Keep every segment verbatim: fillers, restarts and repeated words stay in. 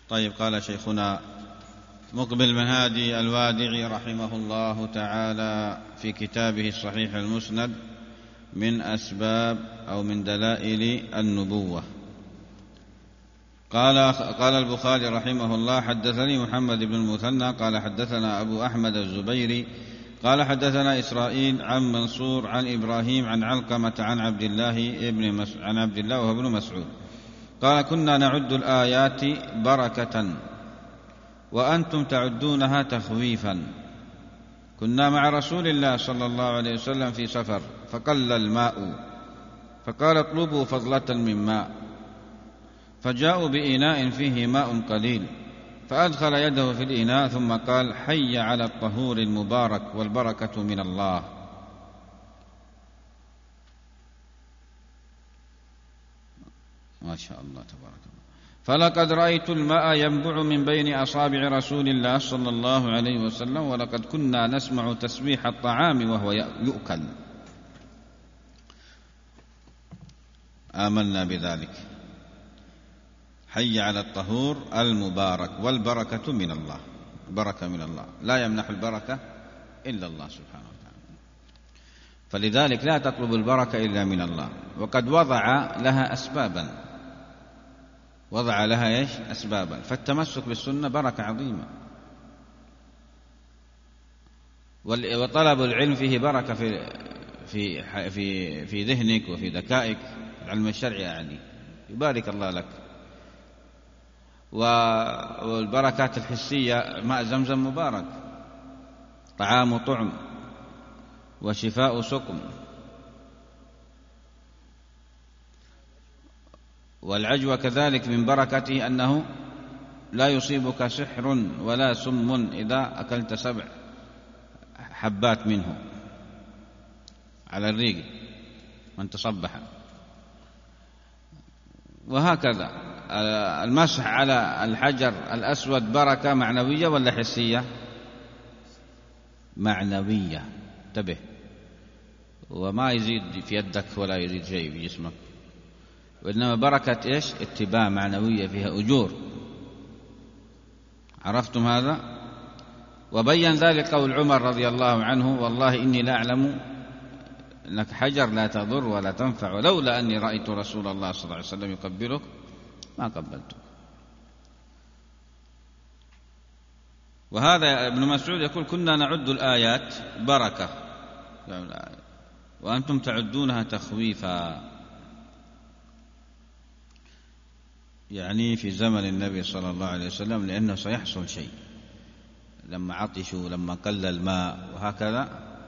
طيب، قال شيخنا مقبل من هادي الوادعي رحمه الله تعالى في كتابه الصحيح المسند من أسباب أو من دلائل النبوة، قال قال البخاري رحمه الله: حدثني محمد بن المثنى قال حدثنا أبو أحمد الزبيري قال حدثنا إسرائيل عن منصور عن إبراهيم عن علقمة عن عبد الله ابن مس... عن عبد الله وهو ابن مسعود قال: كنا نعد الآيات بركة وأنتم تعدونها تخويفا. كنا مع رسول الله صلى الله عليه وسلم في سفر فقل الماء فقال: اطلبوا فضلة من ماء، فجاءوا بإناء فيه ماء قليل فأدخل يده في الإناء ثم قال: حي على الطهور المبارك والبركة من الله. ما شاء الله تبارك الله. فلقد رأيت الماء ينبع من بين أصابع رسول الله صلى الله عليه وسلم، ولقد كنا نسمع تسبيح الطعام وهو يؤكل. آمنا بذلك. حي على الطهور المبارك والبركة من الله. بركة من الله، لا يمنح البركة إلا الله سبحانه وتعالى، فلذلك لا تطلب البركة إلا من الله. وقد وضع لها أسبابا، وضع لها إيش؟ أسبابا. فالتمسك بالسنة بركة عظيمة، وطلب العلم فيه بركة في في في في ذهنك وفي ذكائك. العلم الشرعي يعني يبارك الله لك. والبركات الحسية: ماء زمزم مبارك، طعام طعم، وشفاء سقم. والعجوة كذلك من بركته أنه لا يصيبك سحر ولا سم إذا أكلت سبع حبات منه على الريق من تصبح. وهكذا المسح على الحجر الأسود بركة معنوية ولا حسية؟ معنوية. انتبه، وما يزيد في يدك ولا يزيد شيء في جسمك، وإنما بركة إيش؟ اتباع معنوية فيها أجور. عرفتم هذا؟ وبين ذلك قول عمر رضي الله عنه: والله إني لا أعلم أنك حجر لا تضر ولا تنفع، ولولا أني رأيت رسول الله صلى الله عليه وسلم يقبلك ما قبلتك. وهذا ابن مسعود يقول: كنا نعد الآيات بركة وأنتم تعدونها تخويفا، يعني في زمن النبي صلى الله عليه وسلم، لأنه سيحصل شيء لما عطشوا، لما قل الماء وهكذا،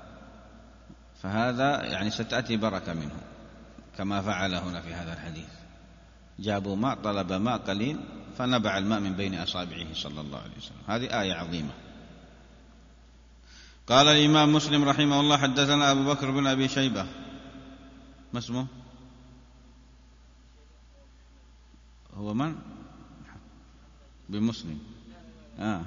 فهذا يعني ستأتي بركة منه كما فعل هنا في هذا الحديث. جابوا ماء، طلب ماء قليل فنبع الماء من بين أصابعه صلى الله عليه وسلم. هذه آية عظيمة. قال الإمام مسلم رحمه الله: حدثنا أبو بكر بن أبي شيبة. ما اسمه؟ هو من؟ بمسلم آه.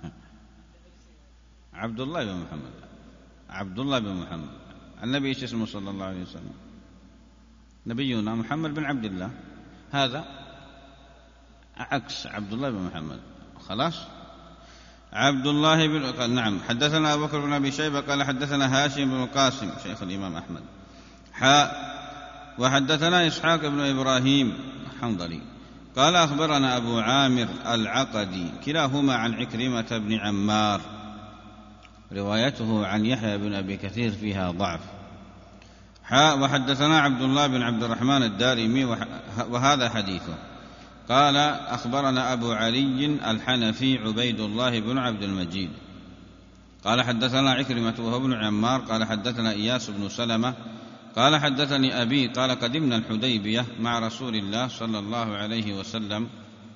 عبد الله بن محمد. عبد الله بن محمد. النبي ايش اسمه صلى الله عليه وسلم؟ نبينا محمد بن عبد الله. هذا عكس عبد الله بن محمد. خلاص. عبد الله بن نعم. حدثنا أبو بكر بن أبي شيبة قال حدثنا هاشم بن القاسم شيخ الإمام أحمد حاء وحدثنا إسحاق بن إبراهيم الحنظلي قال أخبرنا أبو عامر العقدي كلاهما عن عكرمة بن عمار، روايته عن يحيى بن أبي كثير فيها ضعف. حاء وحدثنا عبد الله بن عبد الرحمن الدارمي وهذا حديثه. قال أخبرنا أبو علي الحنفي عبيد الله بن عبد المجيد قال حدثنا عكرمة وهو ابن عمار قال حدثنا إياس بن سلمة قال حدثني أبي قال قدمنا الحديبية مع رسول الله صلى الله عليه وسلم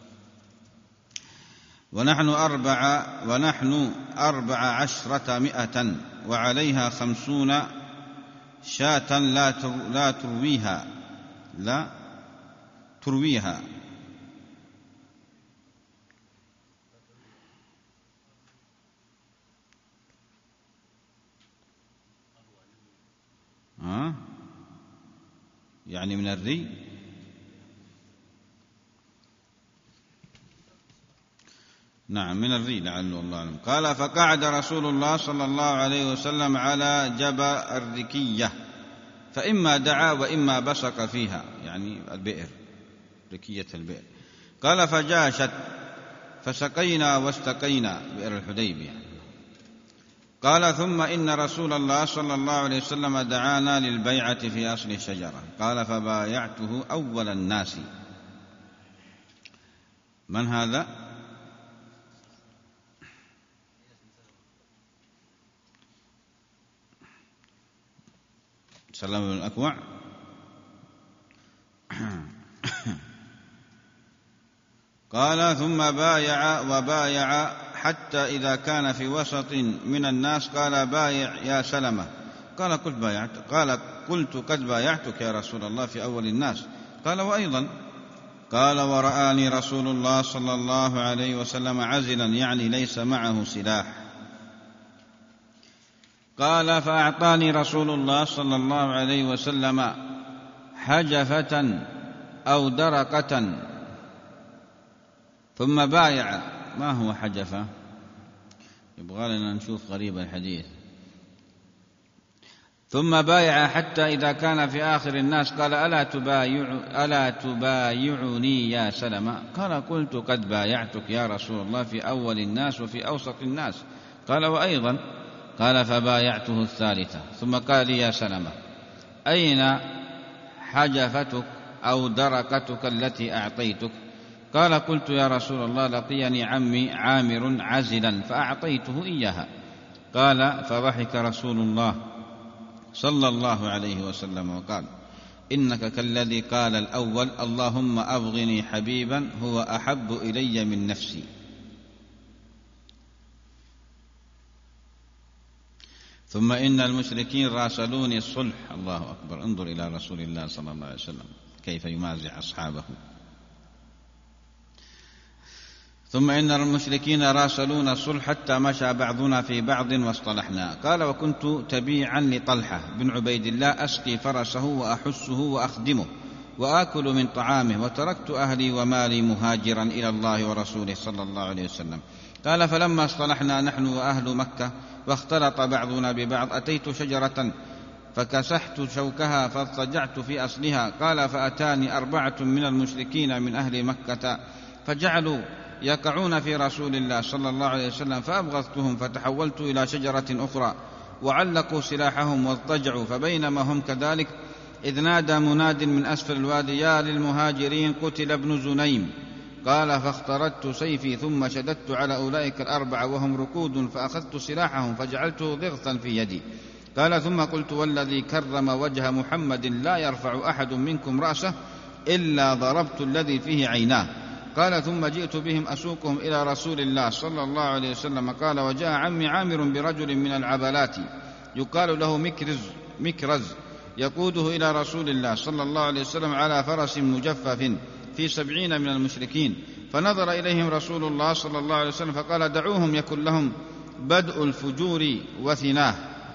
ونحن أربع ونحن أربع عشرة مئة وعليها خمسون شاة لا لا ترويها لا ترويها ها يعني من الري. نعم من الري لعله الله أعلم. قال فقعد رسول الله صلى الله عليه وسلم على جبى الركية فإما دعا وإما بصق فيها، يعني البئر، ركية البئر. قال فجاشت فسقينا واستقينا، بئر الحديبية. قال ثم إن رسول الله صلى الله عليه وسلم دعانا للبيعة في أصل الشجرة. قال فبايعته أول الناس. من هذا؟ سلام بن الأكوع. قال ثم بايع وبايع حتى إذا كان في وسط من الناس قال بايع يا سلمة. قال قلت بايعت قال قلت قد بايعتك يا رسول الله في أول الناس. قال وأيضا. قال ورآني رسول الله صلى الله عليه وسلم عزلا، يعني ليس معه سلاح. قال فأعطاني رسول الله صلى الله عليه وسلم حجفة أو درقة ثم بايع. ما هو حجفة؟ يبغى لنا نشوف غريب الحديث. ثم بايع حتى إذا كان في آخر الناس قال ألا تبايع ألا تبايعني يا سلمة؟ قال قلت قد بايعتك يا رسول الله في أول الناس وفي أوسط الناس. قال وأيضا. قال فبايعته الثالثة. ثم قال لي يا سلمة أين حجفتك أو درقتك التي أعطيتك؟ قال قلت يا رسول الله لقيني عمي عامر عزلا فأعطيته إياها. قال فضحك رسول الله صلى الله عليه وسلم وقال إنك كالذي قال الأول اللهم أبغني حبيبا هو أحب إلي من نفسي. ثم إن المشركين راسلوني الصلح. الله أكبر. انظر إلى رسول الله صلى الله عليه وسلم كيف يمازح أصحابه. ثم إن المشركين راسلون الصلح حتى مشى بعضنا في بعض واصطلحنا. قال وكنت تبيعا لطلحة بن عبيد الله أسقي فرسه وأحسه وأخدمه وآكل من طعامه، وتركت أهلي ومالي مهاجرا إلى الله ورسوله صلى الله عليه وسلم. قال فلما اصطلحنا نحن وأهل مكة واختلط بعضنا ببعض أتيت شجرة فكسحت شوكها فاضطجعت في أصلها. قال فأتاني أربعة من المشركين من أهل مكة فجعلوا يقعون في رسول الله صلى الله عليه وسلم فأبغضتهم فتحولت إلى شجرة أخرى وعلقوا سلاحهم واضطجعوا. فبينما هم كذلك إذ نادى مناد من أسفل الوادي يا للمهاجرين قتل ابن زنيم. قال فاخترت سيفي ثم شددت على أولئك الأربعة وهم ركود فأخذت سلاحهم فجعلته ضغطا في يدي. قال ثم قلت والذي كرم وجه محمد لا يرفع أحد منكم رأسه إلا ضربت الذي فيه عيناه. قال ثم جئت بهم أسوقهم إلى رسول الله صلى الله عليه وسلم. قال وجاء عمي عامر برجل من العبلات يقال له مكرز, مكرز يقوده إلى رسول الله صلى الله عليه وسلم على فرس مجفف في سبعين من المشركين. فنظر إليهم رسول الله صلى الله عليه وسلم فقال دعوهم يكن لهم بدء الفجور وثناه.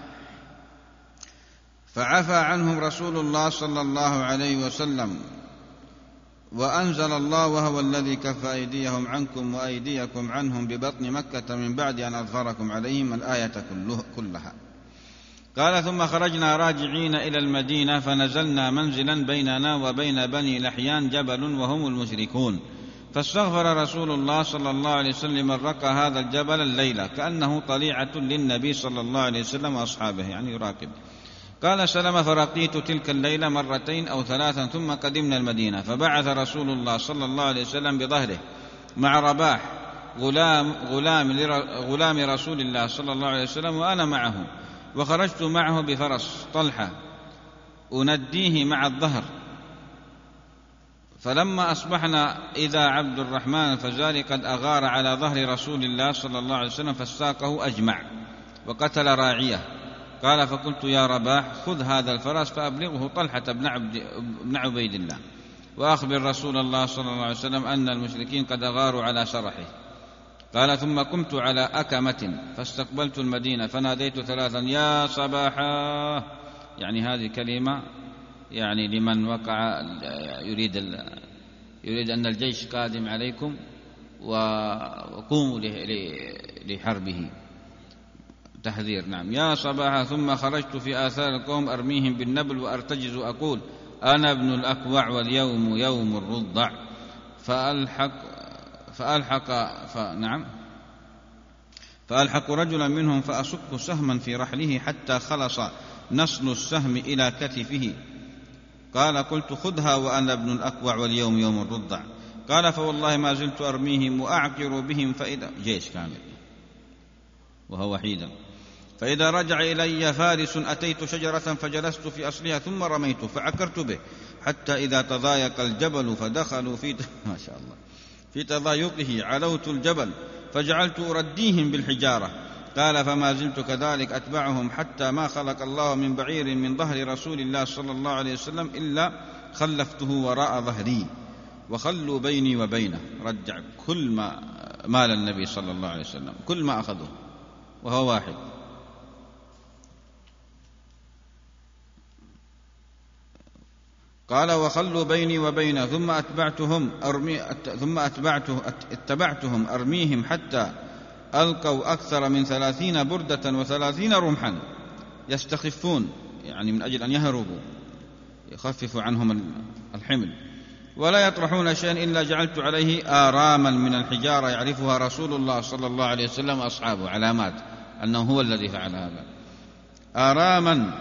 فعفى عنهم رسول الله صلى الله عليه وسلم وأنزل الله وهو الذي كف أيديهم عنكم وأيديكم عنهم ببطن مكة من بعد أن أظفركم عليهم الآية كلها. قال ثم خرجنا راجعين إلى المدينة فنزلنا منزلا بيننا وبين بني لحيان جبل وهم المشركون، فاستغفر رسول الله صلى الله عليه وسلم من رقى هذا الجبل الليلة كأنه طليعة للنبي صلى الله عليه وسلم وأصحابه، يعني يراقب. قال سلم فرقيت تلك الليلة مرتين أو ثلاثا ثم قدمنا المدينة، فبعث رسول الله صلى الله عليه وسلم بظهره مع رباح غلام, غلام, غلام رسول الله صلى الله عليه وسلم وأنا معه، وخرجت معه بفرس طلحة أنديه مع الظهر. فلما أصبحنا إذا عبد الرحمن الفزاري قد أغار على ظهر رسول الله صلى الله عليه وسلم فاستاقه أجمع وقتل راعيه. قال فقلت يا رباح خذ هذا الفرس فأبلغه طلحة بن, عبد بن عبيد الله وأخبر رسول الله صلى الله عليه وسلم أن المشركين قد أغاروا على شرحه. قال ثم قمت على أكمة فاستقبلت المدينة فناديت ثلاثا يا صباحا، يعني هذه كلمة يعني لمن وقع يريد, يريد أن الجيش قادم عليكم وقوموا لحربه. تحذير. نعم. يا صباح ثم خرجت في آثار القوم أرميهم بالنبل وأرتجز أقول أنا ابن الأكوع واليوم يوم الرضع فألحق فألحق فنعم فألحق رجلا منهم فأصك سهما في رحله حتى خلص نصل السهم إلى كتفه. قال قلت خذها وأنا ابن الأكوع واليوم يوم الرضع. قال فوالله ما زلت أرميهم وأعقر بهم فإذا جيش كامل وهو وحيدا فإذا رجع إلي فارس أتيت شجرة فجلست في أصلها ثم رميت فعكرت به حتى إذا تضايق الجبل فدخلوا في ما شاء الله في تضايقه علوت الجبل فجعلت أرديهم بالحجارة. قال فما زلت كذلك أتبعهم حتى ما خلق الله من بعير من ظهر رسول الله صلى الله عليه وسلم إلا خلفته وراء ظهري وخلوا بيني وبينه. رجع كل ما مال النبي صلى الله عليه وسلم كل ما أخذه وهو واحد. قال وخلوا بيني وبينه ثم أتبعتهم أرمي ثم أتبعته اتبعتهم أرميهم حتى ألقوا أكثر من ثلاثين بردة وثلاثين رمحا يستخفون يعني من أجل أن يهربوا يخفف عنهم الحمل ولا يطرحون شيئا إلا جعلت عليه آراما من الحجارة يعرفها رسول الله صلى الله عليه وسلم وأصحابه علامات أنه هو الذي فعل هذا. آراما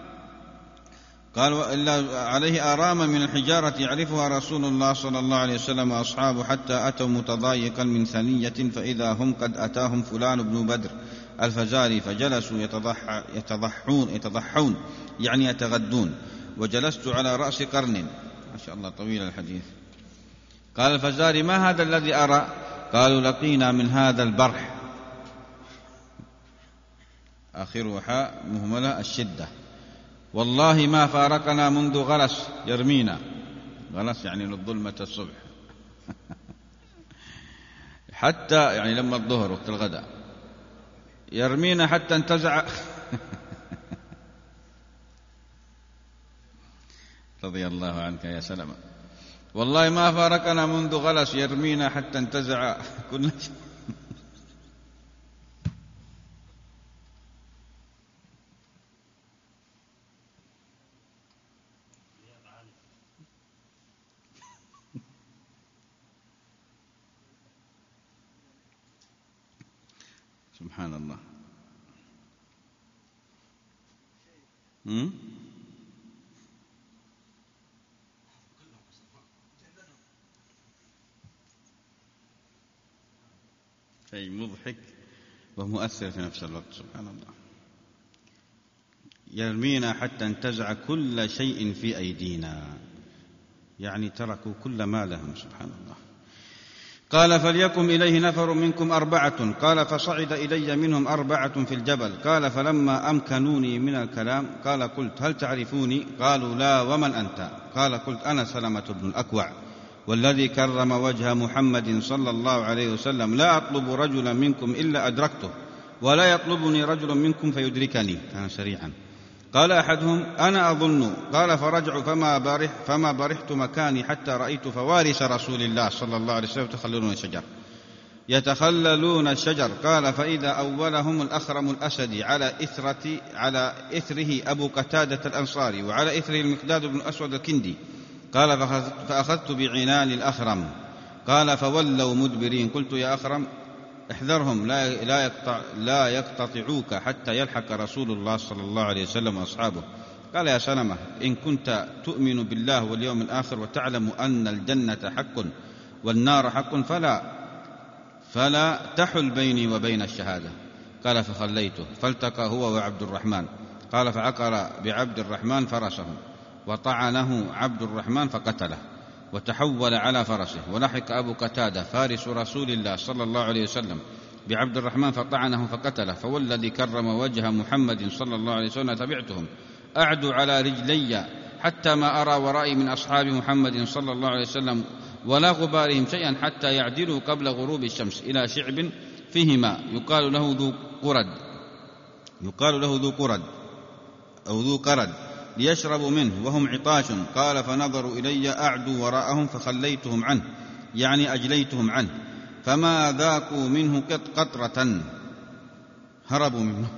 قال إلا عليه آراما من الحجارة يعرفها رسول الله صلى الله عليه وسلم وأصحابه حتى أتوا متضايقا من ثنية فإذا هم قد أتاهم فلان بن بدر الفزاري فجلسوا يتضح يتضحون يتضحون يعني يتغدون وجلست على رأس قرن. ما شاء الله طويل الحديث. قال الفزاري ما هذا الذي أرى؟ قالوا لقينا من هذا البرح آخر حاء مهملة الشدة والله ما فارقنا منذ غلس يرمينا. غلس يعني للظلمة الصبح حتى يعني لما الظهر وقت الغداء يرمينا حتى انتزع رضي الله عنك يا سلمة. والله ما فارقنا منذ غلس يرمينا حتى انتزع كل شيء. سبحان الله. شيء مضحك ومؤثر في نفس الوقت. سبحان الله. يرمينا حتى انتزع كل شيء في أيدينا يعني تركوا كل ما لهم. سبحان الله. قال فليكن إليه نفر منكم أربعة. قال فصعد إلي منهم أربعة في الجبل. قال فلما أمكنوني من الكلام قال قلت هل تعرفوني؟ قالوا لا ومن أنت؟ قال قلت أنا سلمة بن الأكوع والذي كرم وجه محمد صلى الله عليه وسلم لا أطلب رجلا منكم إلا أدركته ولا يطلبني رجل منكم فيدركني. كان سريعا. قال أحدهم أنا أظن. قال فرجعوا فما, برح فما برحت مكاني حتى رأيت فوارس رسول الله صلى الله عليه وسلم يتخللون الشجر يتخللون الشجر. قال فإذا أولهم الأخرم الأسدي على إثرة على إثره أبو قتادة الأنصاري وعلى إثره المقداد بن أسود الكندي. قال فأخذت بعنان الأخرم. قال فولوا مدبرين. قلت يا أخرم احذرهم لا, لا, يقطع لا يقتطعوك حتى يلحق رسول الله صلى الله عليه وسلم وأصحابه. قال يا سلمة إن كنت تؤمن بالله واليوم الآخر وتعلم أن الجنة حق والنار حق فلا فلا تحل بيني وبين الشهادة. قال فخليته فالتقى هو وعبد الرحمن. قال فعقر بعبد الرحمن فرسه وطعنه عبد الرحمن فقتله وتحول على فرسه ولحق أبو قتادة فارس رسول الله صلى الله عليه وسلم بعبد الرحمن فطعنه فقتله. فوالذي كرم وجه محمد صلى الله عليه وسلم تبعتهم أعدوا على رجلي حتى ما أرى ورائي من أصحاب محمد صلى الله عليه وسلم ولا غبارهم شيئا حتى يعدلوا قبل غروب الشمس إلى شعب فيه ماء يقال له ذو قرد يقال له ذو قرد أو ذو قرد ليشربوا منه وهم عطاش. قال فنظروا إلي أعدوا وراءهم فخليتهم عنه يعني أجليتهم عنه فما ذاقوا منه قطرة هربوا منه.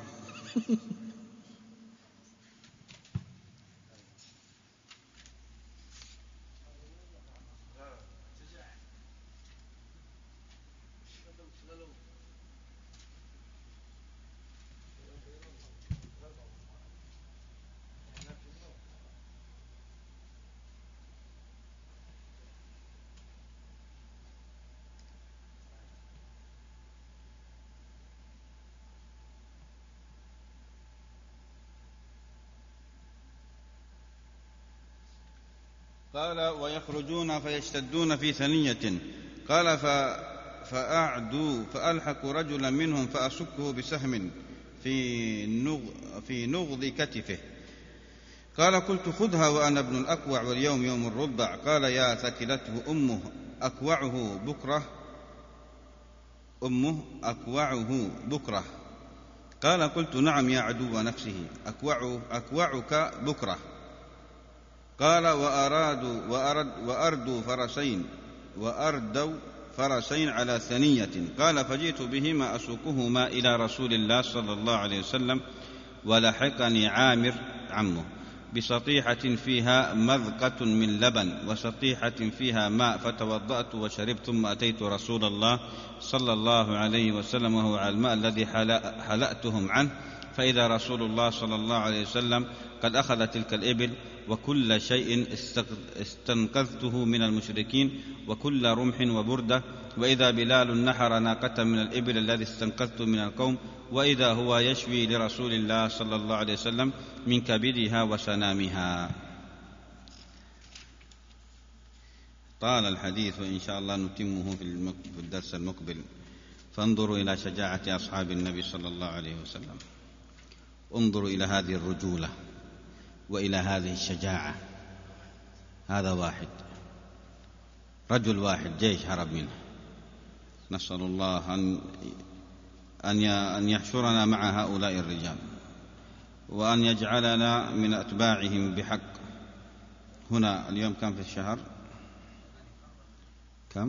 قال ويخرجون فيشتدون في ثنية. قال فأعدوا فألحق رجلا منهم فأسكه بسهم في نغ في نغض كتفه. قال قلت خذها وأنا ابن الأكوع واليوم يوم الربع. قال يا ثكلته أمه أكوعه بكرة أمه أكوعه بكرة. قال قلت نعم يا عدو نفسه أكوع أكوعك بكرة. قال وأرادوا وأرد وأردوا فرسين وأردوا فرسين على ثنية. قال فجئت بهما أسوقهما إلى رسول الله صلى الله عليه وسلم ولحقني عامر عمه بسطيحة فيها مذقة من لبن وسطيحة فيها ماء فتوضأت وشربت ثم أتيت رسول الله صلى الله عليه وسلم وهو على الماء الذي حلأتهم عنه فإذا رسول الله صلى الله عليه وسلم قد أخذ تلك الإبل وكل شيء استنقذته من المشركين وكل رمح وبردة. وإذا بلال نحر ناقة من الإبل الذي استنقذته من القوم وإذا هو يشوي لرسول الله صلى الله عليه وسلم من كبدها وسنامها. طال الحديث وإن شاء الله نتمه في الدرس المقبل. فانظروا إلى شجاعة أصحاب النبي صلى الله عليه وسلم. انظروا إلى هذه الرجولة وإلى هذه الشجاعة. هذا واحد رجل واحد جيش هرب منه. نسأل الله أن أن يحشرنا مع هؤلاء الرجال وأن يجعلنا من أتباعهم بحق. هنا اليوم كم في الشهر؟ كم؟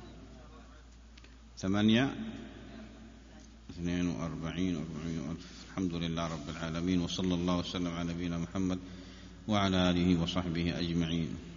ثمانية اثنين وأربعين وأربعين ألف. الحمد لله رب العالمين وصلى الله وسلم على نبينا محمد وعلى آله وصحبه أجمعين.